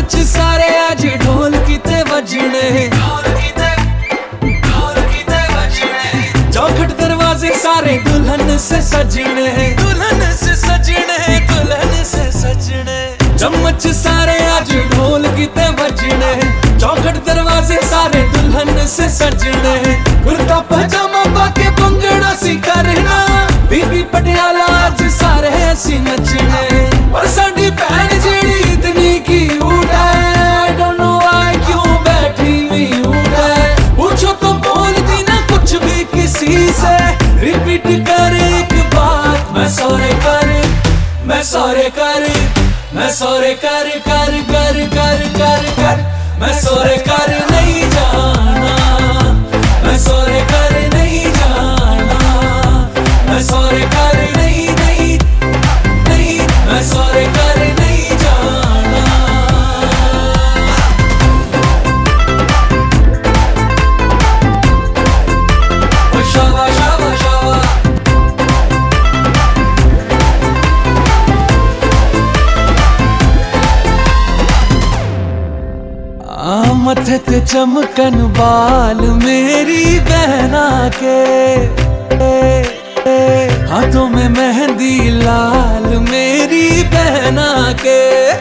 Much सारे आज ढोल किते बजने, चौखट दरवाजे सारे दुल्हन से सजने, दुल्हन से सजने, दुल्हन से सजने। चम्मच सारे आज ढोल किते बजने, चौखट दरवाजे सारे दुल्हन से सजने। कुर्ता पजामा पाके भंगड़ा सी करना, बीबी पटियाला आज सारे ऐसी नचने। और साडी भैन जेड़ी इतनी क्यूट है, I don't know why क्यों बैठी म्यूट है। पूछो तो बोलती ना कुछ भी किसी से, रिपीट कर एक बात, मैं सॉरी कर, मैं सॉरी कर, मैं सॉरी कर कर कर कर कर कर, मैं सॉरी कर नहीं जाना, मैं सॉरी कर नहीं जाना, मैं सॉरी कर नहीं नहीं नहीं, मैं सॉरी कर नहीं जाना। शाबा शाबा शाबा, मथे ते चमकन बाल मेरी बहना के, हाथों में मेहंदी लाल मेरी बहना के।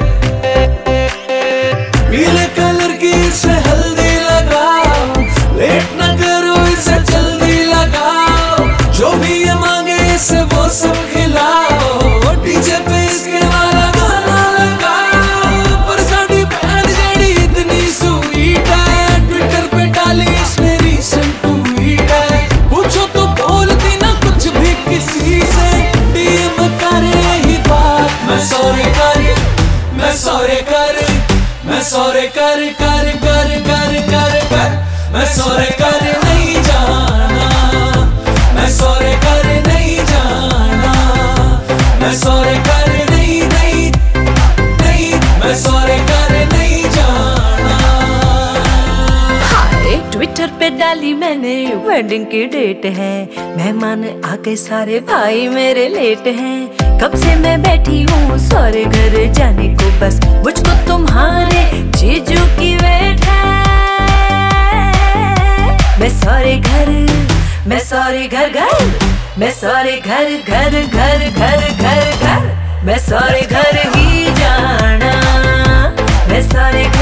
पीले कलर की इसे हल्दी लगाओ, लेट न करो इसे जल्दी लगाओ, जो भी ये मांगे इसे वो सब खिलाओ, डीजे पे इसके वाला गाना लगाओ। पर साडी बहन जेड़ी इतनी स्वीट है, ट्विटर पे डाली इसने रीसेंट ट्वीट है। पूछो तो बोलती ना कुछ भी किसी से, डीएम करे ही बात, मैं सॉरी कर, मैं सॉरी कर, मैं सॉरी कर कर कर कर कर कर, मैं सॉरी कर नहीं जाना, मैं सॉरी कर नहीं जाना, मैं सॉरी कर नहीं नहीं नहीं, मैं सॉरी कर नहीं जाना। हाय ट्विटर पे डाली मैंने वेडिंग की डेट है, मेहमान आके सारे भाई मेरे लेट हैं। कब से मैं बैठी हूँ सारे घर जाने को, बस मुझको तुम्हारे जीजू की वेट है। मैं सारे घर, मैं सारे घर घर, मैं सारे घर घर घर घर घर घर, मैं सारे घर ही जाना, मैं सारे